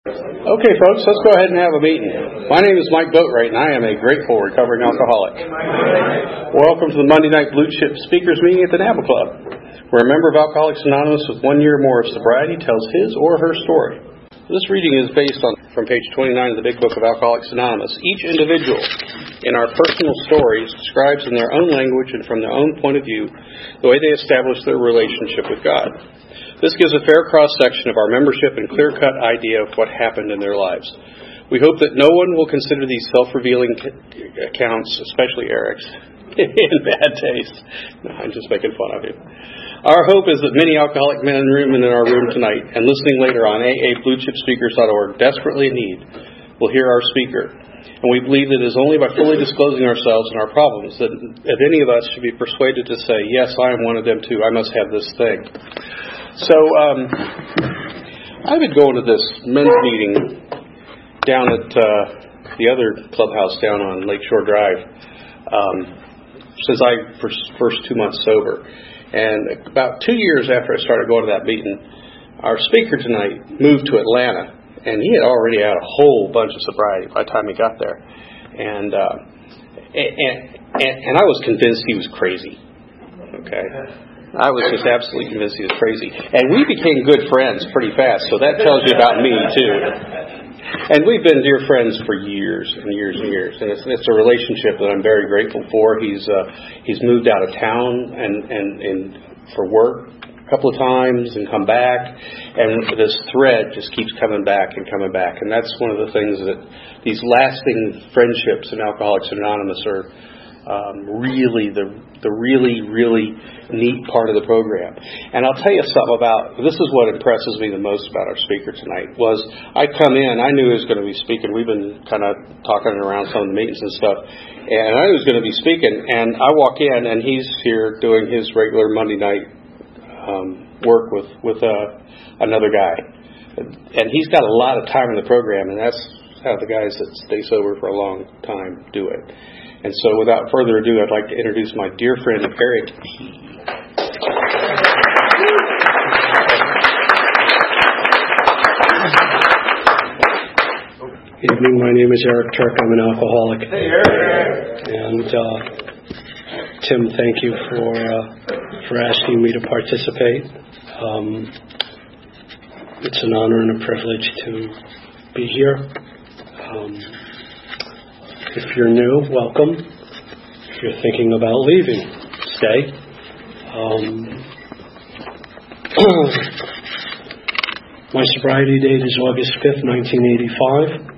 Okay, folks, let's go ahead and have a meeting. My name is Mike Boatwright, and I am a grateful recovering alcoholic. Welcome to the Monday Night Blue Chip Speakers Meeting at the NABA Club, where a member of Alcoholics Anonymous with 1 year or more of sobriety tells his or her story. This reading is based from page 29 of the Big Book of Alcoholics Anonymous. Each individual in our personal stories describes in their own language and from their own point of view the way they establish their relationship with God. This gives a fair cross-section of our membership and clear-cut idea of what happened in their lives. We hope that no one will consider these self-revealing accounts, especially Eric's, in bad taste. No, I'm just making fun of him. Our hope is that many alcoholic men and women in our room tonight and listening later on AABlueChipSpeakers.org desperately in need will hear our speaker. And we believe that it is only by fully disclosing ourselves and our problems that any of us should be persuaded to say, yes, I am one of them too. I must have this thing. So, I've been going to this men's meeting down at the other clubhouse down on Lakeshore Drive since I first 2 months sober. And about 2 years after I started going to that meeting, our speaker tonight moved to Atlanta, and he had already had a whole bunch of sobriety by the time he got there. And I was convinced he was crazy. Okay. I was just absolutely convinced he was crazy. And we became good friends pretty fast, so that tells you about me, too. And we've been dear friends for years and years and years. And it's a relationship that I'm very grateful for. He's moved out of town and for work a couple of times and come back. And this thread just keeps coming back and coming back. And that's one of the things that these lasting friendships in Alcoholics Anonymous are really neat part of the program. And I'll tell you something about, this is what impresses me the most about our speaker tonight, was I come in, I knew he was going to be speaking. We've been kind of talking around some of the meetings and stuff, and I knew he was going to be speaking, and I walk in, and he's here doing his regular Monday night work with another guy. And he's got a lot of time in the program, and that's how the guys that stay sober for a long time do it. And so without further ado, I'd like to introduce my dear friend, Eric T. Evening, my name is Eric Turk. I'm an alcoholic. Hey, Eric. And Tim, thank you for asking me to participate. It's an honor and a privilege to be here. If you're new, welcome. If you're thinking about leaving, stay. My sobriety date is August 5th, 1985.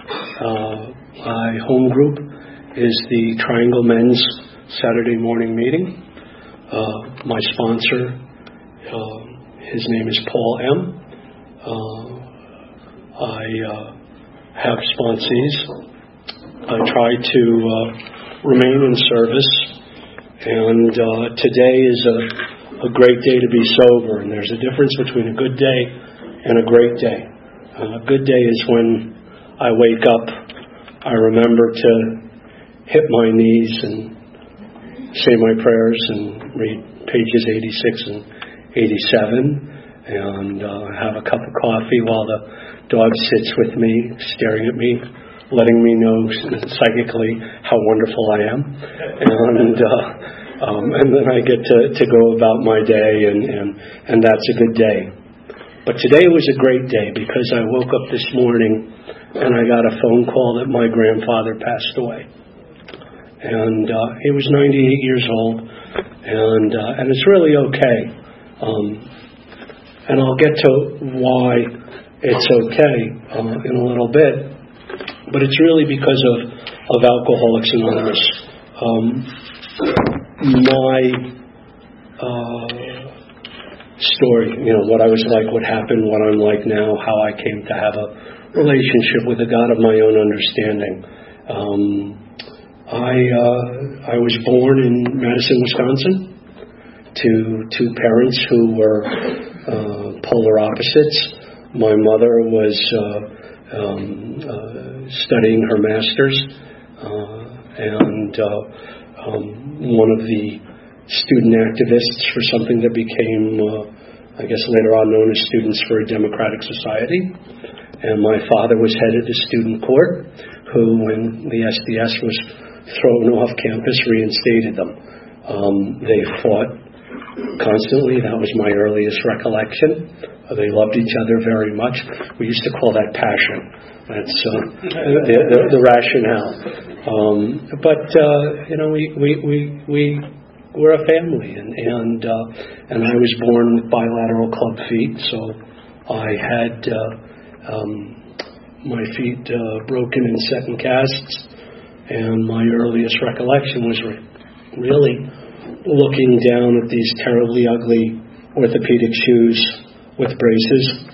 My home group is the Triangle Men's Saturday morning meeting. My sponsor, his name is Paul M. I have sponsees. I try to remain in service, and today is a great day to be sober, and there's a difference between a good day and a great day. A good day is when I wake up, I remember to hit my knees and say my prayers and read pages 86 and 87 and have a cup of coffee while the dog sits with me, staring at me, letting me know psychically how wonderful I am, and then I get to go about my day, and that's a good day. But today was a great day because I woke up this morning and I got a phone call that my grandfather passed away, and he was 98 years old, and it's really okay, and I'll get to why it's okay in a little bit. But it's really because of Alcoholics Anonymous. My story, what I was like, what happened, what I'm like now, how I came to have a relationship with a God of my own understanding. I was born in Madison, Wisconsin, to two parents who were polar opposites. My mother was studying her master's, and one of the student activists for something that became, I guess later on known as Students for a Democratic Society. And my father was head of the student court, who, when the SDS was thrown off campus, reinstated them. They fought constantly. That was my earliest recollection. They loved each other very much. We used to call that passion. That's the rationale. We were a family, and I was born with bilateral club feet, so I had my feet broken and set in casts, and my earliest recollection was really looking down at these terribly ugly orthopedic shoes with braces,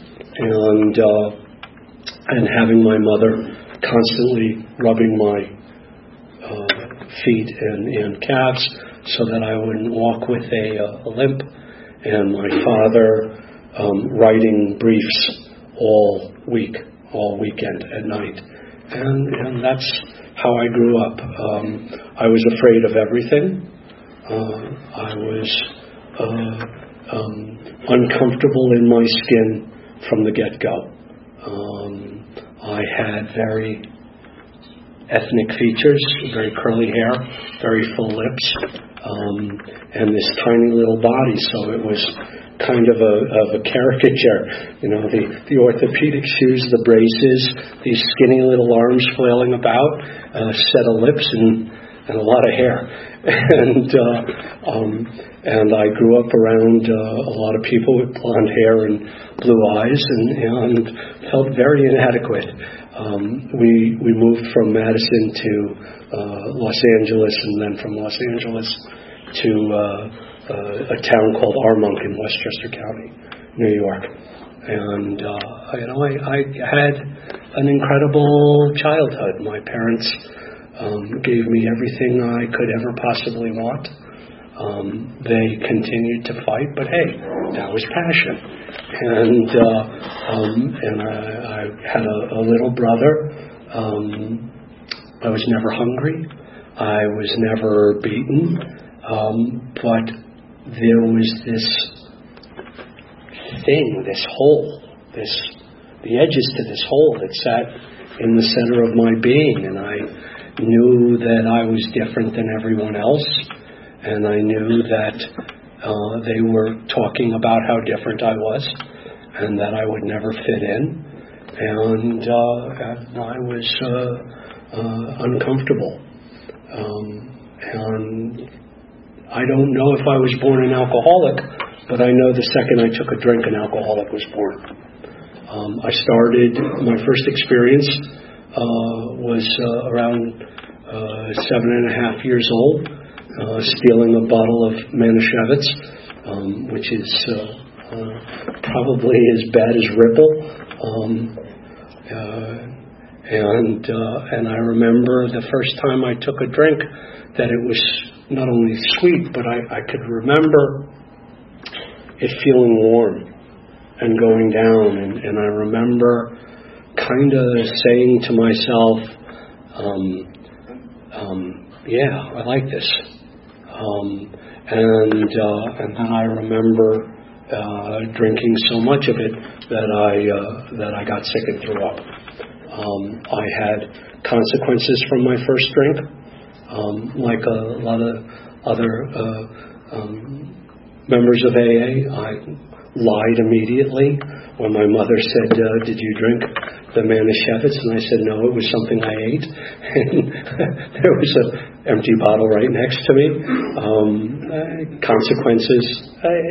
and having my mother constantly rubbing my feet and calves so that I wouldn't walk with a limp, and my father writing briefs all weekend at night. And that's how I grew up. I was afraid of everything. I was uncomfortable in my skin from the get-go. I had very ethnic features, very curly hair, very full lips, and this tiny little body, so it was kind of a caricature. The orthopedic shoes, the braces, these skinny little arms flailing about, a set of lips and a lot of hair. And I grew up around a lot of people with blonde hair and blue eyes, and felt very inadequate. We moved from Madison to Los Angeles, and then from Los Angeles to a town called Armonk in Westchester County, New York. And I had an incredible childhood. My parents gave me everything I could ever possibly want. They continued to fight, but hey, that was passion. And I had a little brother. I was never hungry. I was never beaten. But there was this thing, this hole, the edges to this hole that sat in the center of my being, and I knew that I was different than everyone else, and I knew that they were talking about how different I was, and that I would never fit in, and I was uncomfortable. And I don't know if I was born an alcoholic, but I know the second I took a drink, an alcoholic was born. I started, my first experience was around 7.5 years old, stealing a bottle of Manischewitz, which is probably as bad as Ripple. And I remember the first time I took a drink that it was not only sweet, but I could remember it feeling warm and going down. And I remember kind of saying to myself, yeah, I like this. And then I remember drinking so much of it that I got sick and threw up. I had consequences from my first drink, like a lot of other members of AA. I lied immediately when my mother said, "Did you drink the Manischewitz?" And I said, "No, it was something I ate." And there was an empty bottle right next to me. Consequences.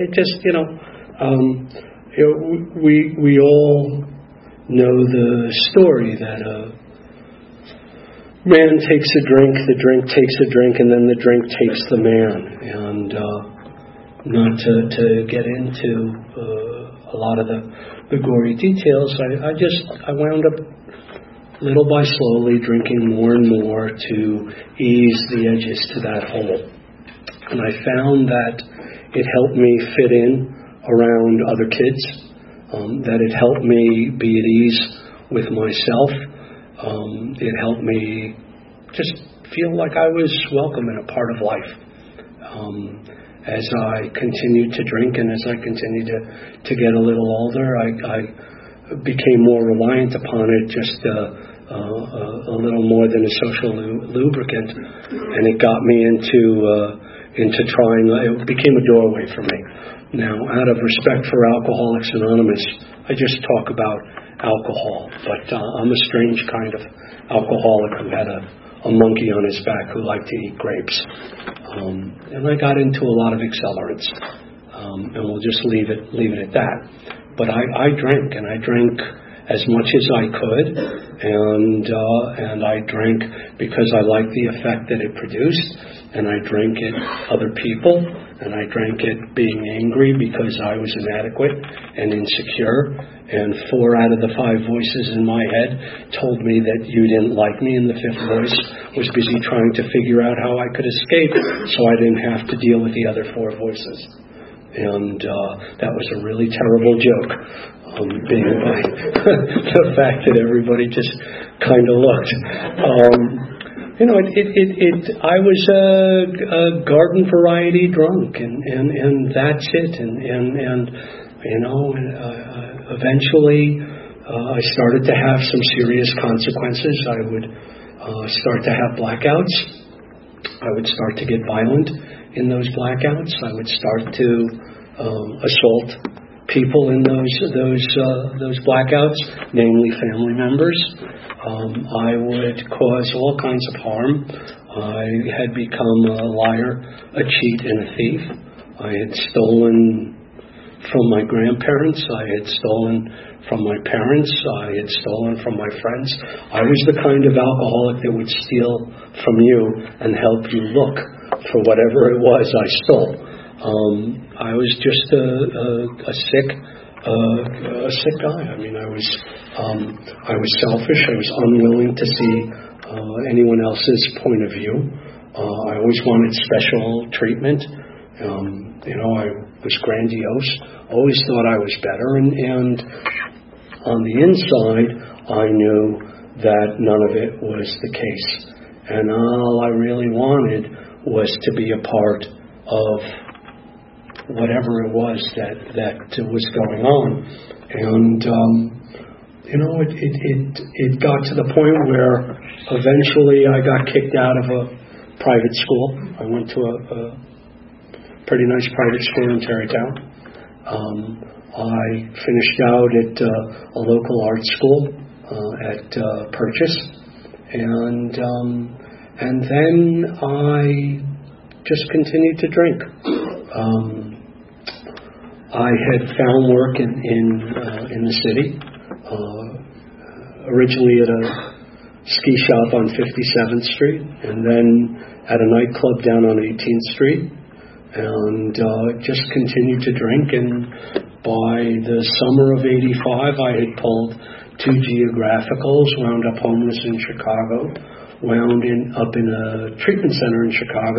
We all know the story that a man takes a drink, the drink takes a drink, and then the drink takes the man. And not to get into a lot of the gory details, I wound up little by slowly drinking more and more to ease the edges to that hole. And I found that it helped me fit in around other kids, that it helped me be at ease with myself. It helped me just feel like I was welcome and a part of life. As I continued to drink and as I continued to get a little older, I became more reliant upon it, just a little more than a social lubricant, and it got me into trying. It became a doorway for me. Now, out of respect for Alcoholics Anonymous, I just talk about alcohol, but I'm a strange kind of alcoholic who had a monkey on his back who liked to eat grapes, and I got into a lot of accelerants, and we'll just leave it at that. But I drank, and I drank as much as I could, and I drank because I liked the effect that it produced, and I drank it other people, and I drank it being angry because I was inadequate and insecure, and 4 out of the 5 voices in my head told me that you didn't like me, and the 5th voice was busy trying to figure out how I could escape so I didn't have to deal with the other 4 voices. And that was a really terrible joke, being by the fact that everybody just kind of looked. I was a garden variety drunk, and that's it. And eventually I started to have some serious consequences. I would start to have blackouts. I would start to get violent in those blackouts. I would start to assault people in those blackouts, namely family members. I would cause all kinds of harm. I had become a liar, a cheat, and a thief. I had stolen from my grandparents. I had stolen from my parents. I had stolen from my friends. I was the kind of alcoholic that would steal from you and help you look for whatever it was I stole. I was just a sick guy. I mean, I was selfish. I was unwilling to see anyone else's point of view. I always wanted special treatment. I was grandiose. Always thought I was better, and on the inside, I knew that none of it was the case. And all I really wanted was to be a part of whatever it was that was going on. And it got to the point where eventually I got kicked out of a private school. I went to a pretty nice private school in Tarrytown. I finished out at a local art school at Purchase, and then I just continued to drink. I had found work in the city, originally at a ski shop on 57th Street, and then at a nightclub down on 18th Street, and just continued to drink. And by the summer of '85, I had pulled 2 geographicals, wound up homeless in Chicago, wound up in a treatment center in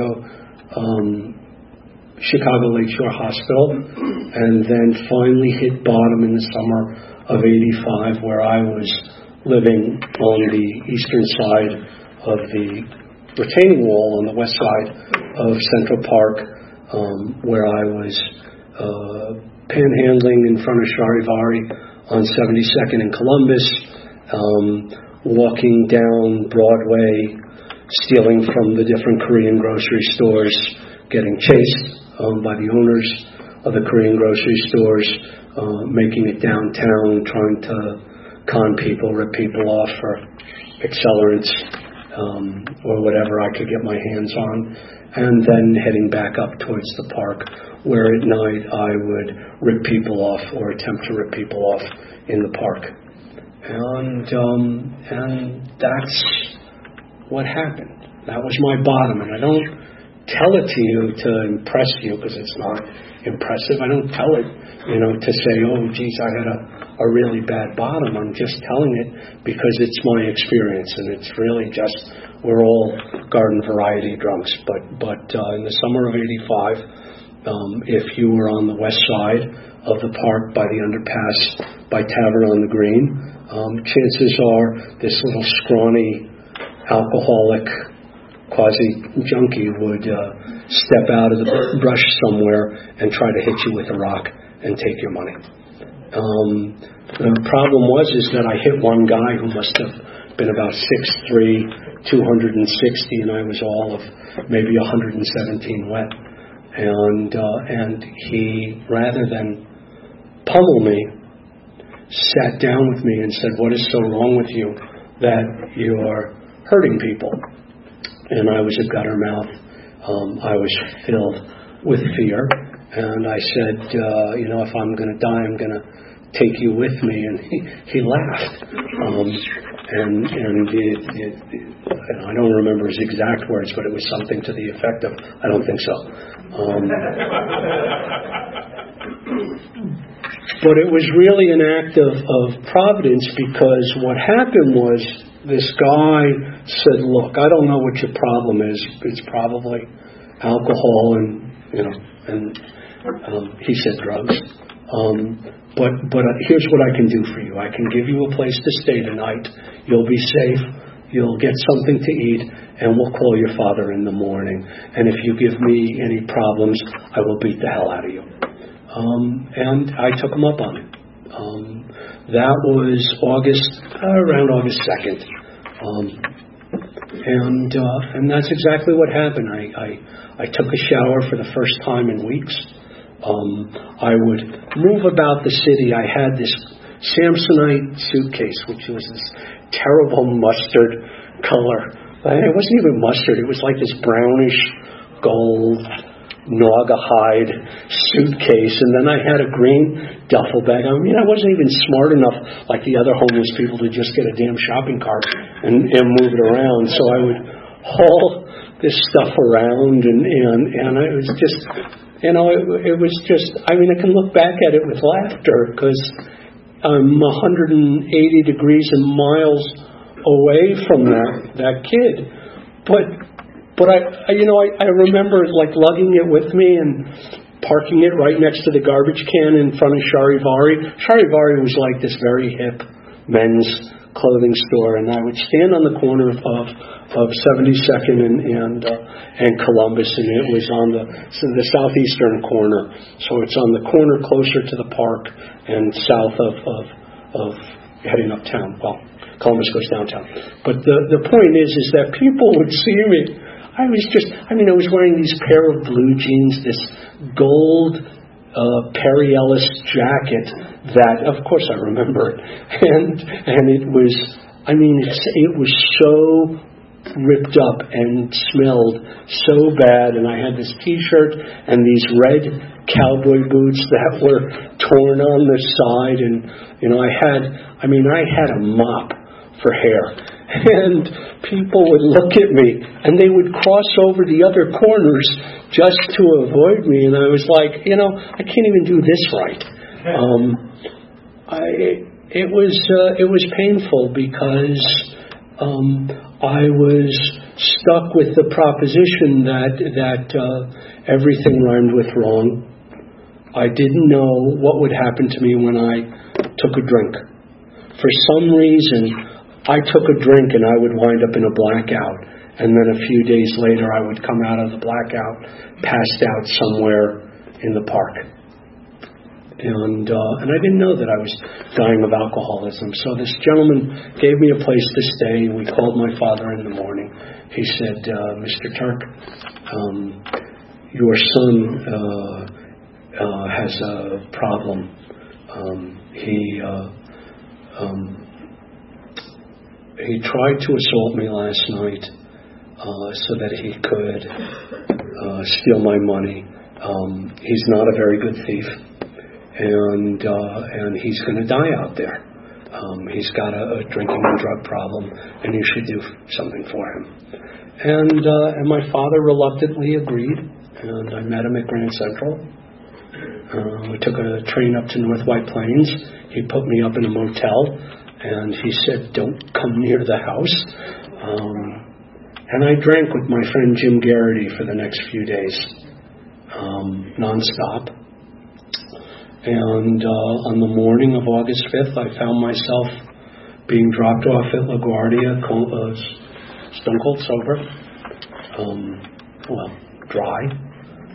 Chicago Lakeshore Hospital, and then finally hit bottom in the summer of '85, where I was living on the eastern side of the retaining wall on the west side of Central Park, where I was panhandling in front of Charivari on 72nd and Columbus, walking down Broadway, stealing from the different Korean grocery stores, getting chased by the owners of the Korean grocery stores, making it downtown, trying to con people, rip people off for accelerants or whatever I could get my hands on, and then heading back up towards the park, where at night I would rip people off or attempt to rip people off in the park. And that's what happened. That was my bottom, and I don't tell it to you to impress you, because it's not impressive. I don't tell it, to say, oh, geez, I had a really bad bottom. I'm just telling it because it's my experience, and it's really just, we're all garden variety drunks. But in the summer of '85, if you were on the west side of the park by the underpass by Tavern on the Green, chances are this little scrawny alcoholic quasi-junkie would step out of the brush somewhere and try to hit you with a rock and take your money. The problem is that I hit one guy who must have been about 6'3", 260, and I was all of maybe 117 wet. And he, rather than pummel me, sat down with me and said, "What is so wrong with you that you're hurting people?" And I was a gutter mouth. I was filled with fear. And I said, if I'm going to die, I'm going to take you with me. And he laughed. And I don't remember his exact words, but it was something to the effect of, "I don't think so." But it was really an act of providence, because what happened was this guy said, "Look, I don't know what your problem is. It's probably alcohol and he said drugs. But here's what I can do for you. I can give you a place to stay tonight. You'll be safe. You'll get something to eat, and we'll call your father in the morning. And if you give me any problems, I will beat the hell out of you." And I took him up on it. That was around August 2nd. And that's exactly what happened. I took a shower for the first time in weeks. I would move about the city. I had this Samsonite suitcase, which was this terrible mustard color. It wasn't even mustard. It was like this brownish gold naugahyde suitcase, and then I had a green duffel bag. I mean, I wasn't even smart enough like the other homeless people to just get a damn shopping cart and move it around. So I would haul this stuff around, and it was just, it was just, I mean, I can look back at it with laughter, because I'm 180 degrees and miles away from that kid. But I remember like lugging it with me and parking it right next to the garbage can in front of Charivari. Charivari was like this very hip men's clothing store, and I would stand on the corner of 72nd and Columbus, and it was on the southeastern corner. So it's on the corner closer to the park and south of heading uptown. Well, Columbus goes downtown. But the point is that people would see me. I was wearing these pair of blue jeans, this gold Perry Ellis jacket that, of course, I remember it. And it was, it was so ripped up and smelled so bad. And I had this T-shirt and these red cowboy boots that were torn on the side. And, I had a mop for hair. And people would look at me, and they would cross over the other corners just to avoid me. And I was like, I can't even do this right. It was painful, because I was stuck with the proposition that everything rhymed with wrong. I didn't know what would happen to me when I took a drink. For some reason, I took a drink and I would wind up in a blackout, and then a few days later I would come out of the blackout passed out somewhere in the park. And I didn't know that I was dying of alcoholism. So this gentleman gave me a place to stay. We called my father in the morning. He said, "Mr. Turk, your son has a problem. He tried to assault me last night so that he could steal my money. He's not a very good thief, and he's going to die out there. He's got a drinking and drug problem, and you should do something for him." And my father reluctantly agreed, and I met him at Grand Central. We took a train up to North White Plains. He put me up in a motel, and he said, "Don't come near the house." And I drank with my friend Jim Garrity for the next few days, nonstop. And on the morning of August 5th, I found myself being dropped off at LaGuardia, stone cold sober, dry,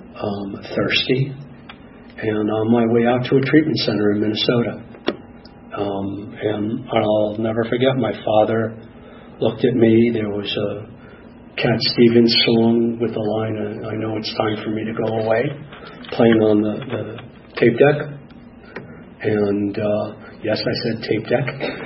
thirsty, and on my way out to a treatment center in Minnesota. And I'll never forget, my father looked at me. There was a Cat Stevens song with the line, "I know it's time for me to go away," playing on the tape deck. And yes, I said tape deck.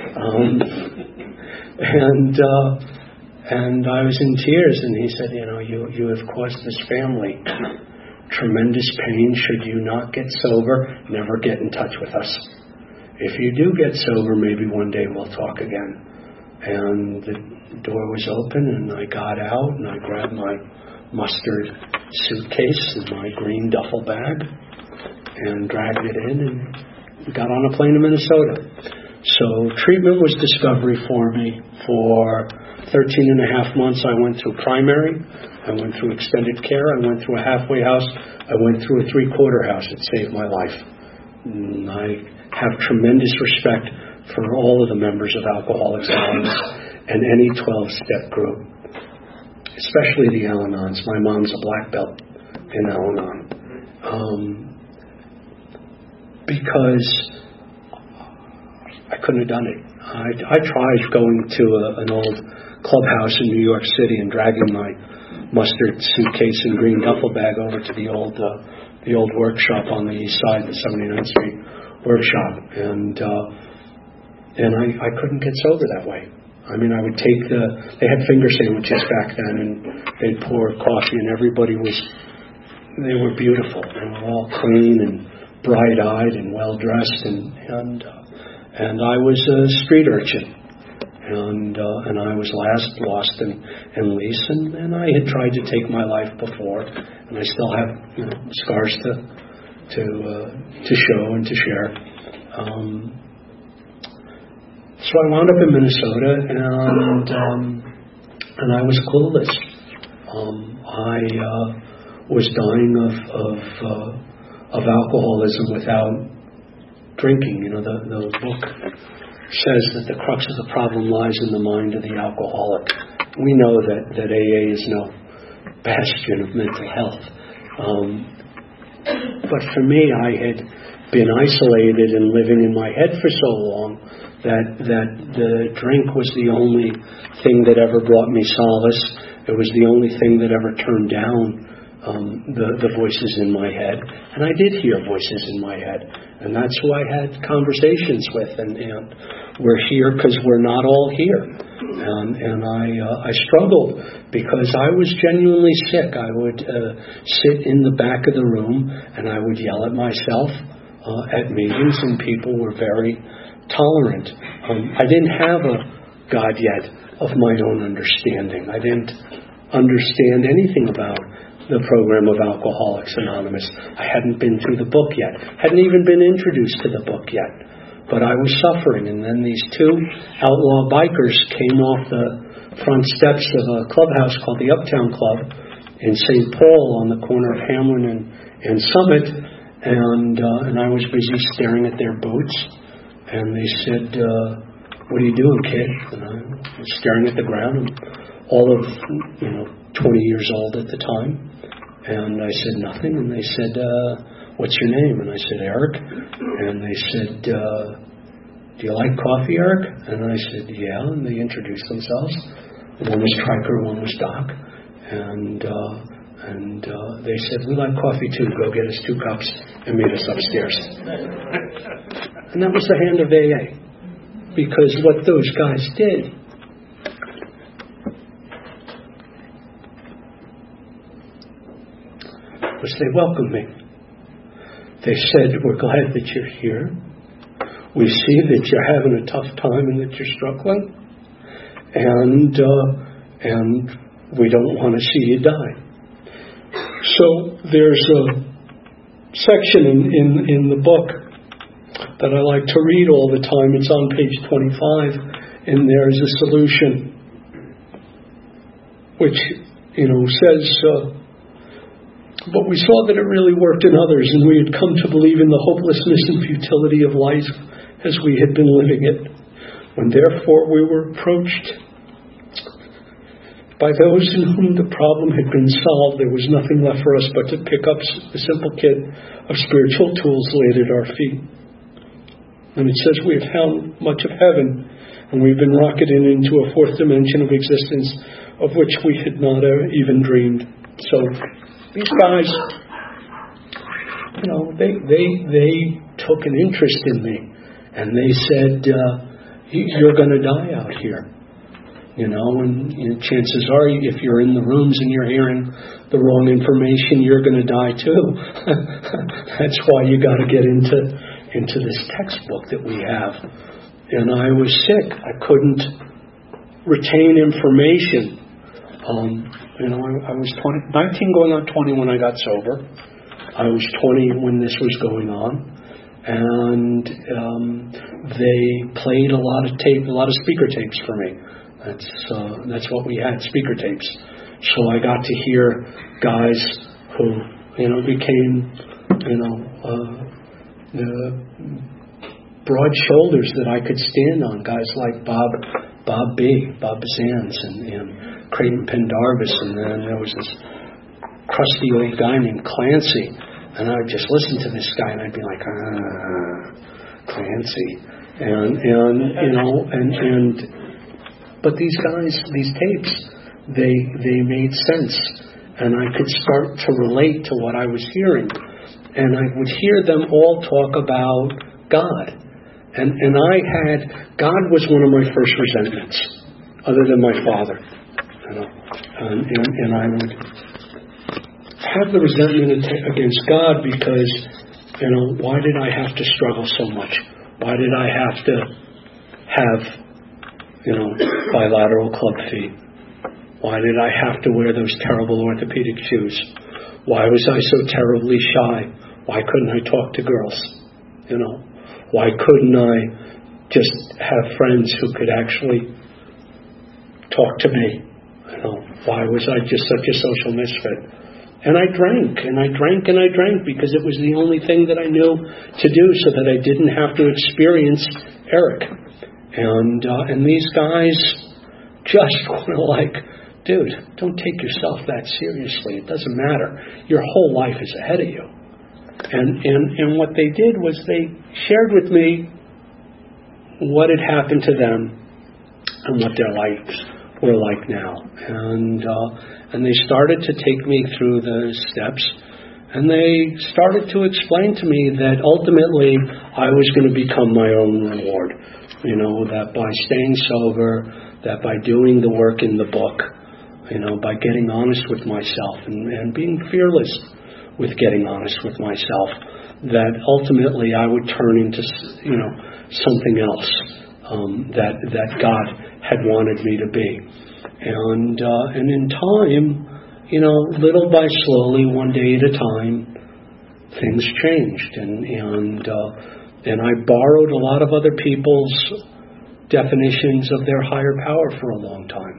And I was in tears, and he said, you have caused this family tremendous pain. Should you not get sober, never get in touch with us. If you do get sober, maybe one day we'll talk again. And the door was open, and I got out, and I grabbed my mustard suitcase and my green duffel bag and dragged it in and got on a plane to Minnesota. So treatment was discovery for me. For 13 and a half months, I went through primary. I went through extended care. I went through a halfway house. I went through a three-quarter house. It saved my life. And I have tremendous respect for all of the members of Alcoholics Anonymous and any 12-step group, especially the Al-Anons. My mom's a black belt in Al-Anon. Because I couldn't have done it. I tried going to an old clubhouse in New York City and dragging my mustard suitcase and green duffel bag over to the old workshop on the east side, the 79th Street workshop, and I couldn't get sober that way. I mean, I would take they had finger sandwiches back then, and they'd pour coffee, and they were beautiful. They were all clean and bright-eyed and well-dressed, and I was a street urchin, and I was lost and least, and I had tried to take my life before, and I still have scars to show and to share. So I wound up in Minnesota, and I was clueless. I was dying of alcoholism without drinking. The book says that the crux of the problem lies in the mind of the alcoholic. We know that AA is no bastion of mental health. But for me, I had been isolated and living in my head for so long that the drink was the only thing that ever brought me solace. It was the only thing that ever turned down the voices in my head. And I did hear voices in my head. And that's who I had conversations with. And we're here because we're not all here. And I struggled because I was genuinely sick. I would sit in the back of the room and I would yell at myself at meetings, and people were very tolerant. I didn't have a God yet of my own understanding. I didn't understand anything about the program of Alcoholics Anonymous. I hadn't been through the book yet. Hadn't even been introduced to the book yet. But I was suffering. And then these two outlaw bikers came off the front steps of a clubhouse called the Uptown Club in St. Paul on the corner of Hamlin and Summit. And I was busy staring at their boots. And they said, "What are you doing, kid?" And I was staring at the ground. And all of 20 years old at the time. And I said nothing, and they said, "What's your name?" And I said, "Eric." And they said, "Do you like coffee, Eric?" And I said, "Yeah." And they introduced themselves. One was Triker, one was Doc. And they said, "We like coffee too. Go get us 2 cups and meet us upstairs." And that was the hand of AA. Because what those guys did was they welcomed me. They said, "We're glad that you're here. We see that you're having a tough time and that you're struggling. And we don't want to see you die." So there's a section in the book that I like to read all the time. It's on page 25, and there's a solution which, says, but we saw that it really worked in others, and we had come to believe in the hopelessness and futility of life as we had been living it. When therefore we were approached by those in whom the problem had been solved, there was nothing left for us but to pick up the simple kit of spiritual tools laid at our feet. And it says we have found much of heaven, and we've been rocketed into a fourth dimension of existence of which we had not even dreamed. So these guys, they took an interest in me, and they said, you're going to die out here. And chances are, if you're in the rooms and you're hearing the wrong information, you're going to die too. That's why you got to get into this textbook that we have. And I was sick. I couldn't retain information. I was 19 going on 20 when I got sober. I was 20 when this was going on. And they played a lot of speaker tapes for me. That's what we had, speaker tapes. So I got to hear guys who, became, the broad shoulders that I could stand on. Guys like Bob Bazans and Creighton Pendarvis, and then there was this crusty old guy named Clancy, and I would just listen to this guy, and I'd be like, Clancy, but these guys, these tapes, they made sense, and I could start to relate to what I was hearing, and I would hear them all talk about God, and God was one of my first resentments, other than my father, and I would have the resentment against God because, why did I have to struggle so much? Why did I have to have bilateral club feet? Why did I have to wear those terrible orthopedic shoes? Why was I so terribly shy? Why couldn't I talk to girls? Why couldn't I just have friends who could actually talk to me? Why was I just such a social misfit? And I drank, and I drank, and I drank because it was the only thing that I knew to do so that I didn't have to experience Eric. And these guys just were like, dude, don't take yourself that seriously. It doesn't matter. Your whole life is ahead of you. And what they did was they shared with me what had happened to them and what their lives were like now. And they started to take me through the steps, and they started to explain to me that ultimately I was going to become my own reward. That by staying sober, that by doing the work in the book, by getting honest with myself and being fearless with getting honest with myself, that ultimately I would turn into, something else that God had wanted me to be. And in time, little by slowly, one day at a time, things changed, and I borrowed a lot of other people's definitions of their higher power for a long time,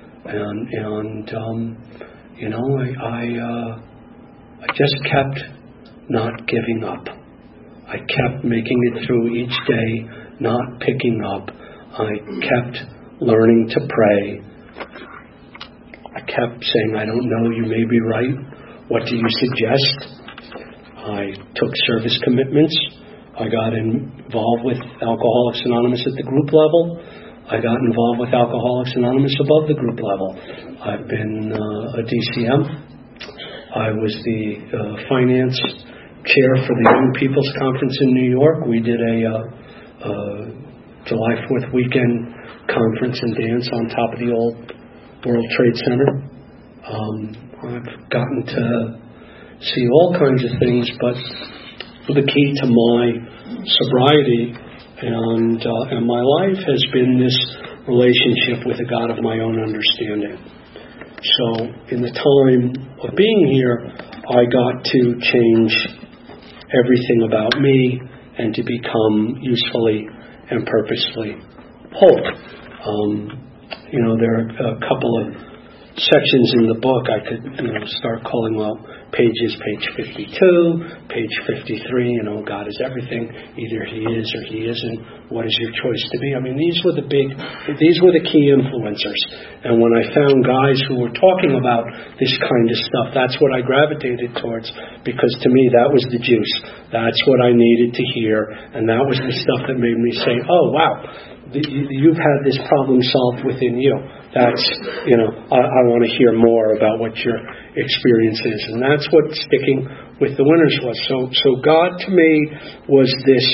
I just kept not giving up. I kept making it through each day, not picking up. I kept learning to pray. I kept saying, I don't know, you may be right. What do you suggest? I took service commitments. I got involved with Alcoholics Anonymous at the group level. I got involved with Alcoholics Anonymous above the group level. I've been a DCM. I was the finance chair for the Young People's Conference in New York. We did a July 4th weekend conference and dance on top of the old World Trade Center. I've gotten to see all kinds of things, but the key to my sobriety and my life has been this relationship with a God of my own understanding. So in the time of being here, I got to change everything about me and to become usefully and purposefully whole. There are a couple of sections in the book, I could, start calling out page 52, page 53, God is everything. Either He is or He isn't. What is your choice to be? I mean, these were the key influencers. And when I found guys who were talking about this kind of stuff, that's what I gravitated towards, because to me, that was the juice. That's what I needed to hear. And that was the stuff that made me say, oh, wow, you've had this problem solved within you. That's, I want to hear more about what your experience is. And that's what sticking with the winners was. So God to me was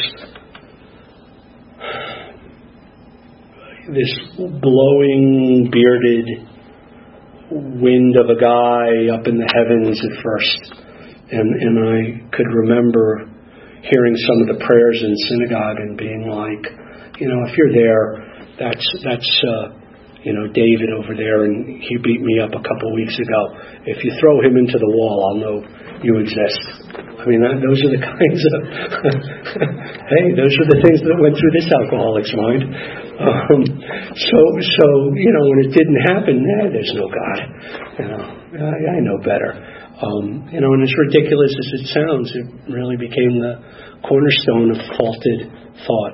this blowing, bearded wind of a guy up in the heavens at first. And I could remember hearing some of the prayers in synagogue and being like, if you're there, that's David over there, and he beat me up a couple weeks ago. If you throw him into the wall, I'll know you exist. I mean, those are the kinds of, those are the things that went through this alcoholic's mind. So when it didn't happen, there's no God. I know better. And as ridiculous as it sounds, it really became the cornerstone of faulted thought.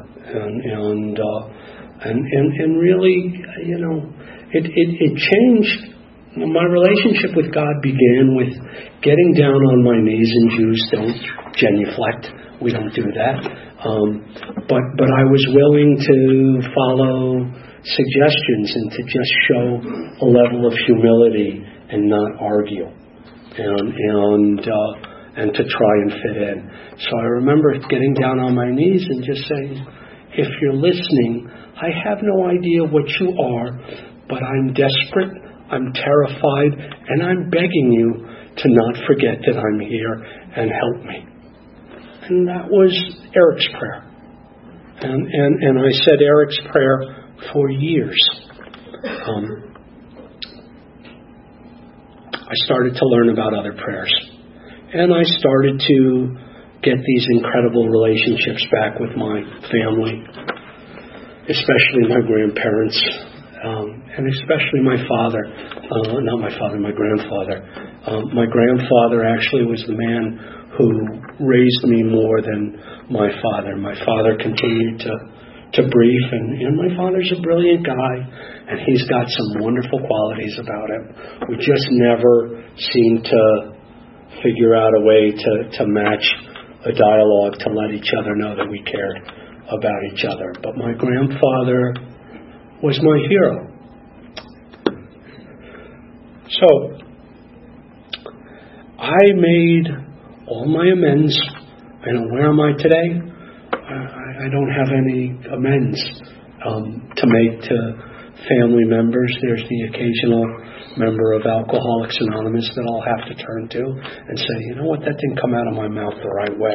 And really, it changed. My relationship with God began with getting down on my knees, and Jews don't genuflect. We don't do that. But I was willing to follow suggestions and to just show a level of humility and not argue, and to try and fit in. So I remember getting down on my knees and just saying, if you're listening, I have no idea what you are, but I'm desperate, I'm terrified, and I'm begging you to not forget that I'm here and help me. And that was Eric's prayer. And I said Eric's prayer for years. I started to learn about other prayers. And I started to get these incredible relationships back with my family, especially my grandparents, and especially my father. My grandfather. My grandfather actually was the man who raised me more than my father. My father continued to brief, and my father's a brilliant guy, and he's got some wonderful qualities about him. We just never seemed to figure out a way to match a dialogue to let each other know that we cared about each other. But my grandfather was my hero. So I made all my amends. And where am I today? I don't have any amends to make to family members. There's the occasional member of Alcoholics Anonymous that I'll have to turn to and say, you know what, that didn't come out of my mouth the right way.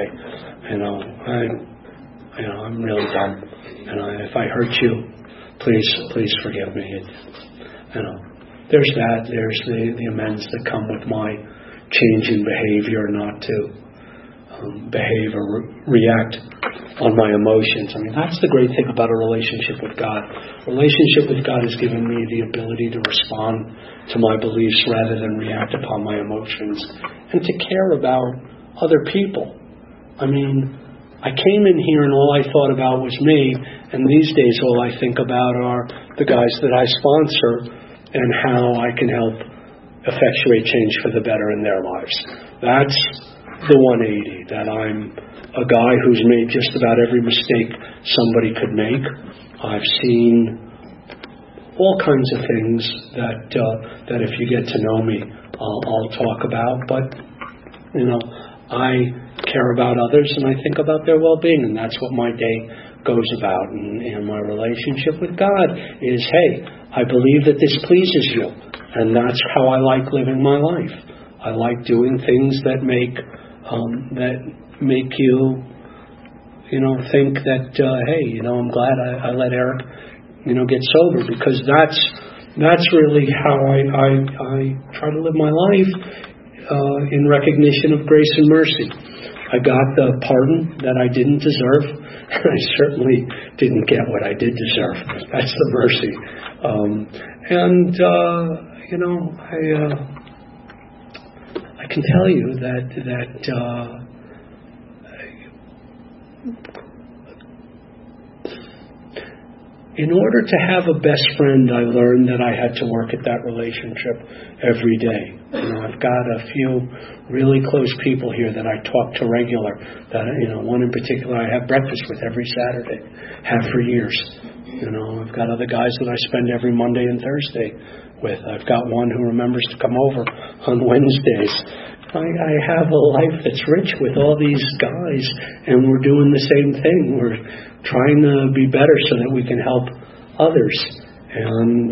I'm really dumb. If I hurt you, please forgive me. There's that. There's the amends that come with my change in behavior, not to behave or react on my emotions. That's the great thing about a relationship with God. Relationship with God has given me the ability to respond to my beliefs rather than react upon my emotions, and to care about other people. I came in here and all I thought about was me, and these days all I think about are the guys that I sponsor and how I can help effectuate change for the better in their lives. That's the 180, that I'm a guy who's made just about every mistake somebody could make. I've seen all kinds of things that if you get to know me, I'll talk about. But, I care about others and I think about their well-being, and that's what my day goes about. And my relationship with God is, hey, I believe that this pleases you, and that's how I like living my life. I like doing things that make you, think that, hey, I'm glad I let Eric, get sober, because that's really how I try to live my life, in recognition of grace and mercy. I got the pardon that I didn't deserve. I certainly didn't get what I did deserve. That's the mercy. I can tell you that in order to have a best friend, I learned that I had to work at that relationship every day. I've got a few really close people here that I talk to regular. That one in particular I have breakfast with every Saturday, have for years. I've got other guys that I spend every Monday and Thursday with. I've got one who remembers to come over on Wednesdays. I have a life that's rich with all these guys, and we're doing the same thing. We're trying to be better so that we can help others, and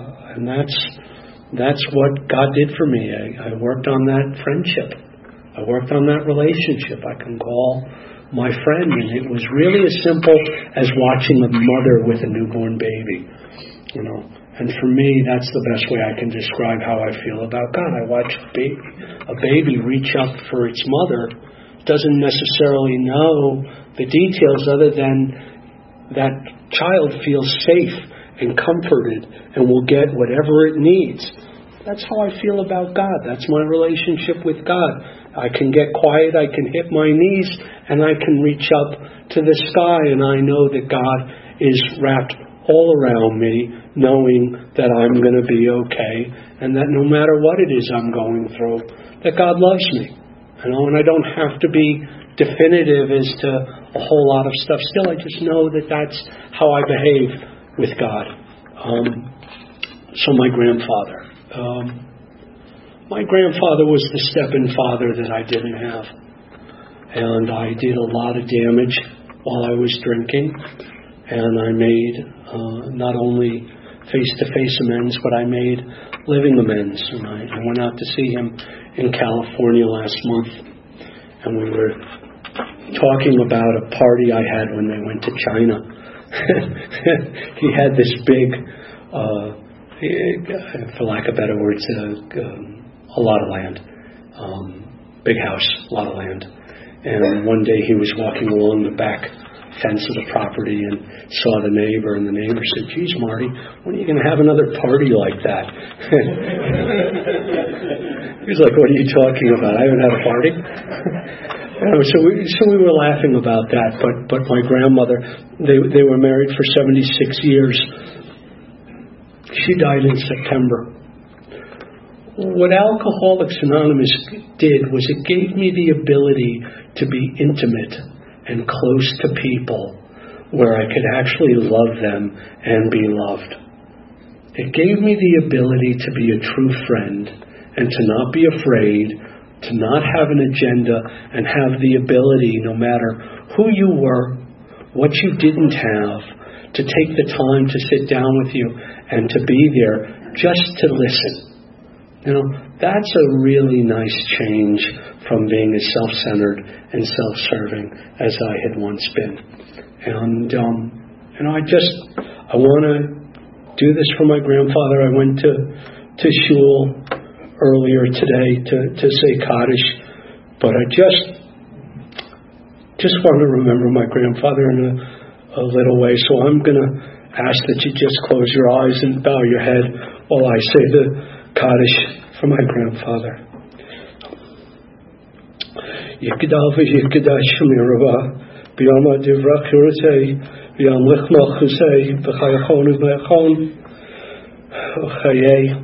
that's what God did for me. I worked on that friendship. I worked on that relationship. I can call my friend, and it was really as simple as watching a mother with a newborn baby. And for me, that's the best way I can describe how I feel about God. I watch a baby reach up for its mother, doesn't necessarily know the details other than that child feels safe and comforted and will get whatever it needs. That's how I feel about God. That's my relationship with God. I can get quiet, I can hit my knees, and I can reach up to the sky, and I know that God is wrapped all around me, knowing that I'm going to be okay, and that no matter what it is I'm going through, that God loves me. And I don't have to be definitive as to a whole lot of stuff. Still, I just know that that's how I behave with God. So my grandfather. My grandfather was the step-in father that I didn't have. And I did a lot of damage while I was drinking. And I made not only face-to-face amends, but I made living amends. And I went out to see him in California last month. And we were talking about a party I had when they went to China. He had this big, for lack of better words, a lot of land. Big house, a lot of land. And one day he was walking along the back fence of the property and saw the neighbor, and the neighbor said, "Geez, Marty, when are you going to have another party like that?" He was like, "What are you talking about? I haven't had a party." So we were laughing about that. But my grandmother, they were married for 76 years. She died in September. What Alcoholics Anonymous did was it gave me the ability to be intimate and close to people where I could actually love them and be loved. It gave me the ability to be a true friend and to not be afraid, to not have an agenda, and have the ability, no matter who you were, what you didn't have, to take the time to sit down with you and to be there just to listen. That's a really nice change from being as self-centered and self-serving as I had once been. And I want to do this for my grandfather. I went to shul earlier today to say Kaddish, but I just want to remember my grandfather in a little way. So I'm going to ask that you just close your eyes and bow your head while I say the Kaddish for my grandfather. Yikdav v'yikdash mirava b'yama divrach yorotei b'yam lichmach chusei b'chayachon u'b'yachon uchayei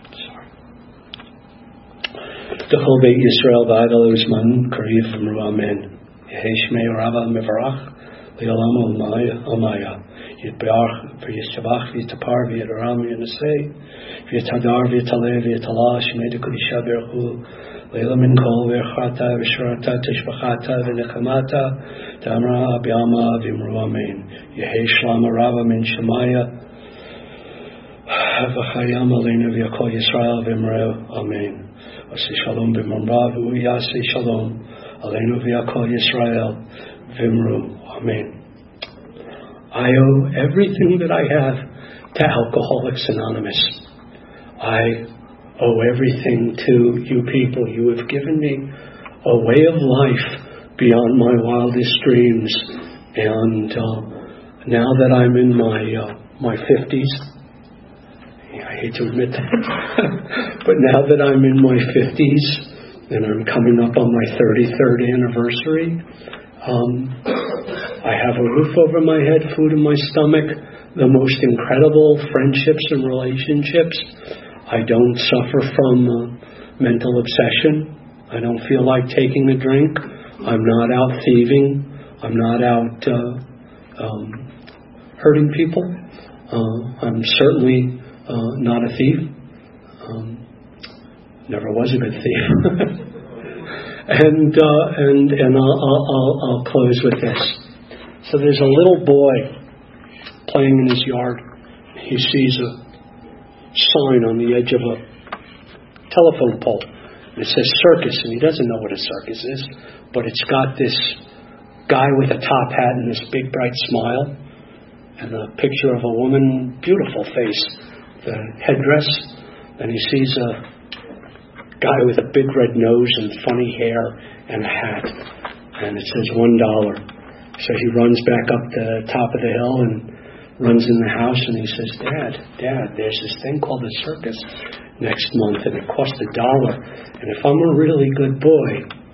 D'chol beit Yisrael v'adal uzman kariv v'mru amen Yehi shmei rava mevarach li'olam amaya Yitbeach v'yishavach v'yitapar v'yitaram v'yinasei v'yitadar v'yitaleh v'yitalah shmei d'kudisha berchu Leila min kol v'echata v'shorata tishbachata v'nechamata Tamra b'yama v'imru amen Yehi shlama rava min shemaya v'chayam aleinu v'yakol Yisrael v'imru amen Asi shalom b'mamra v'uyasi shalom aleinu v'yakol Yisrael v'imru amen. I owe everything that I have to Alcoholics Anonymous. I owe everything to you people. You have given me a way of life beyond my wildest dreams. And now that I'm in my 50s, I hate to admit that. But now that I'm in my 50s and I'm coming up on my 33rd anniversary, I have a roof over my head, food in my stomach, the most incredible friendships and relationships. I don't suffer from mental obsession. I don't feel like taking a drink. I'm not out thieving. I'm not out hurting people. I'm certainly not a thief. Never was a good thief. and I'll close with this. So there's a little boy playing in his yard. He sees a sign on the edge of a telephone pole. It says circus, and he doesn't know what a circus is, but it's got this guy with a top hat and this big bright smile, and a picture of a woman, beautiful face, the headdress, and he sees a guy with a big red nose and funny hair and a hat, and it says $1. So he runs back up the top of the hill and runs in the house, and he says, Dad, there's this thing called a circus next month, and it costs $1. And if I'm a really good boy,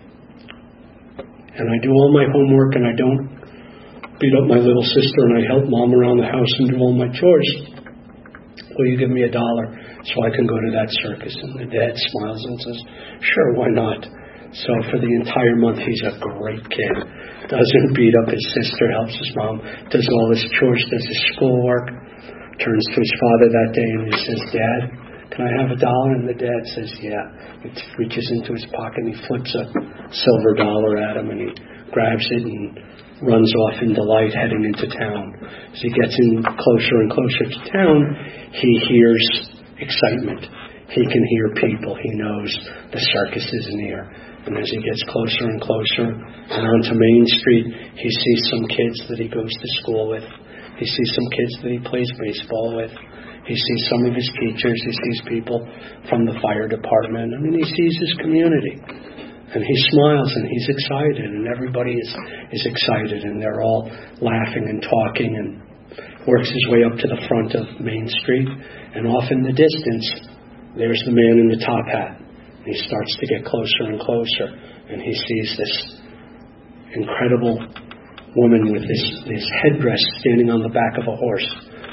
and I do all my homework, and I don't beat up my little sister, and I help Mom around the house and do all my chores, will you give me $1 so I can go to that circus? And the dad smiles and says, sure, why not? So for the entire month, he's a great kid. Doesn't beat up his sister, helps his mom, does all his chores, does his schoolwork, turns to his father that day and he says, Dad, can I have $1? And the dad says, yeah. He reaches into his pocket and he flips a silver dollar at him, and he grabs it and runs off in delight, heading into town. As he gets in closer and closer to town, he hears excitement. He can hear people. He knows the circus is near. And as he gets closer and closer and onto Main Street, he sees some kids that he goes to school with. He sees some kids that he plays baseball with. He sees some of his teachers. He sees people from the fire department. I mean, he sees his community. And he smiles and he's excited, and everybody is excited, and they're all laughing and talking, and works his way up to the front of Main Street. And off in the distance, there's the man in the top hat. He starts to get closer and closer, and he sees this incredible woman with this headdress standing on the back of a horse,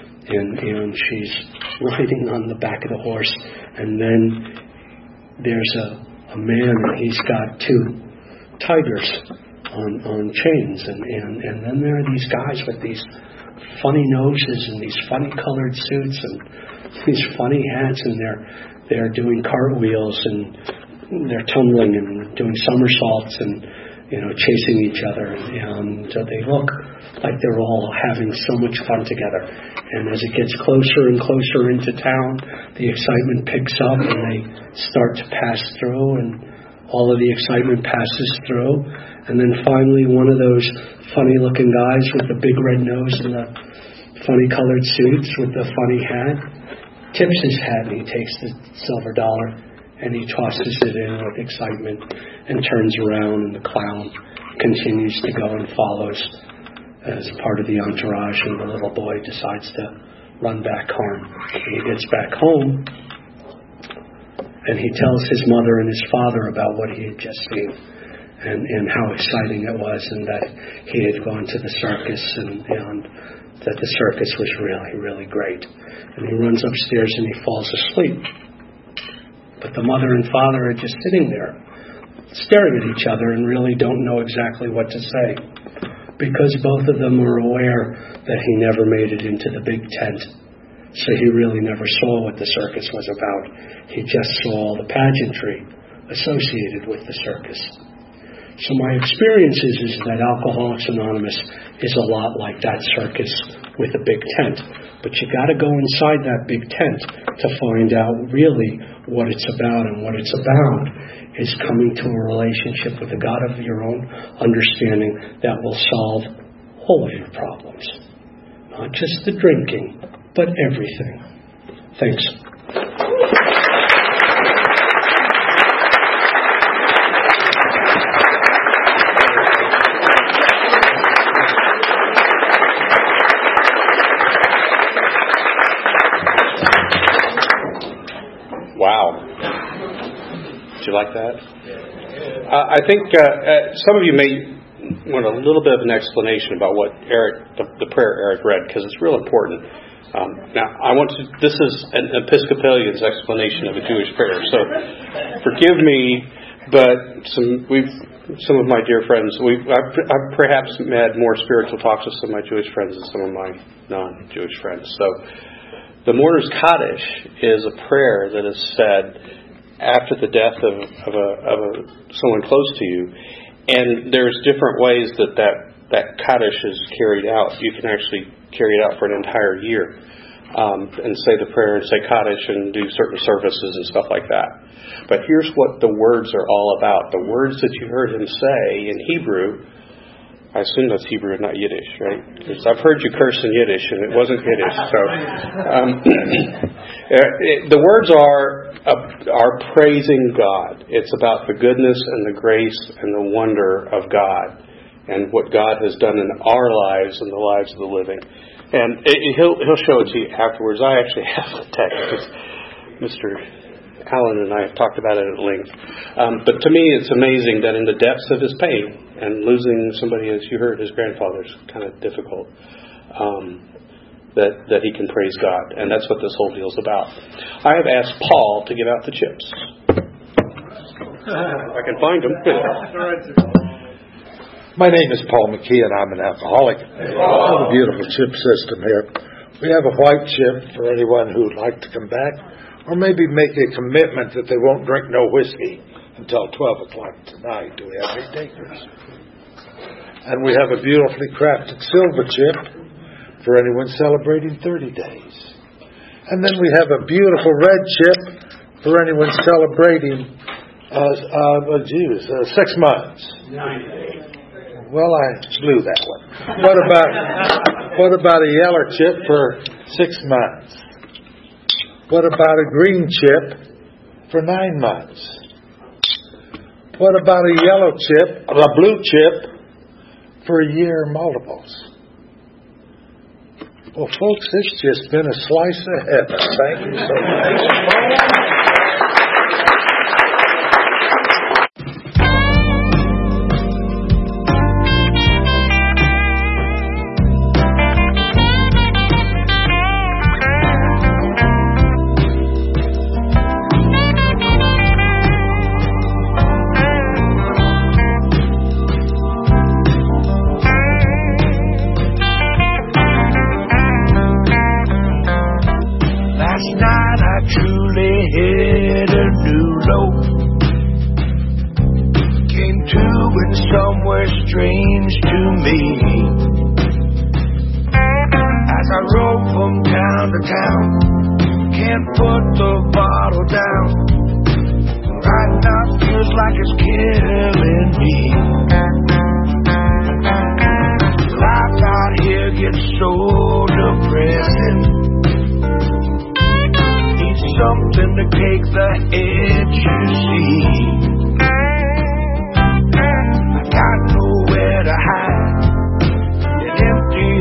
and she's riding on the back of the horse. And then there's a man, and he's got 2 tigers on chains, and then there are these guys with these funny noses and these funny colored suits and these funny hats, and they're doing cartwheels, and they're tumbling and doing somersaults and chasing each other, and they look like they're all having so much fun together. And as it gets closer and closer into town, the excitement picks up, and they start to pass through, and all of the excitement passes through, and then finally one of those funny looking guys with the big red nose and the funny colored suits with the funny hat tips his hat, and he takes the silver dollar and he tosses it in with excitement and turns around, and the clown continues to go and follows as part of the entourage, and the little boy decides to run back home. And he gets back home and he tells his mother and his father about what he had just seen, and how exciting it was, and that he had gone to the circus, and that the circus was really, really great. And he runs upstairs and he falls asleep. But the mother and father are just sitting there, staring at each other, and really don't know exactly what to say, because both of them are aware that he never made it into the big tent. So he really never saw what the circus was about. He just saw all the pageantry associated with the circus. So my experience is that Alcoholics Anonymous is a lot like that circus with a big tent. But you got to go inside that big tent to find out really what it's about. And what it's about is coming to a relationship with the God of your own understanding that will solve all of your problems. Not just the drinking, but everything. Thanks. Wow. Did you like that? I think some of you may want a little bit of an explanation about what the prayer Eric read, because it's real important. Now, this is an Episcopalian's explanation of a Jewish prayer, so forgive me, but some of my dear friends, I've perhaps had more spiritual talks with some of my Jewish friends than some of my non-Jewish friends. So, the Mourner's Kaddish is a prayer that is said after the death of someone close to you, and there's different ways that Kaddish is carried out. You can actually carry it out for an entire year, and say the prayer and say Kaddish and do certain services and stuff like that. But here's what the words are all about. The words that you heard him say in Hebrew, I assume that's Hebrew and not Yiddish, right? Because I've heard you curse in Yiddish, and it wasn't Yiddish. So the words are praising God. It's about the goodness and the grace and the wonder of God and what God has done in our lives and the lives of the living. And he'll show it to you afterwards. I actually have the text because Mr. Allen and I have talked about it at length. But to me, it's amazing that in the depths of his pain, and losing somebody, as you heard, his grandfather, is kind of difficult, that he can praise God. And that's what this whole deal's about. I have asked Paul to give out the chips. If I can find them. My name is Paul McKee, and I'm an alcoholic. We have a beautiful chip system here. We have a white chip for anyone who would like to come back, or maybe make a commitment that they won't drink no whiskey until 12 o'clock tonight. Do we have any takers? And we have a beautifully crafted silver chip for anyone celebrating 30 days. And then we have a beautiful red chip for anyone celebrating 6 months. 9 days. Well, I blew that one. What about a yellow chip for 6 months? What about a green chip for 9 months? What about a yellow chip, a blue chip for a year multiples? Well, folks, it's just been a slice of heaven. Thank you so much.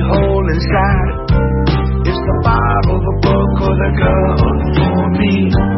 It's the Bible, the book, or the gun for me.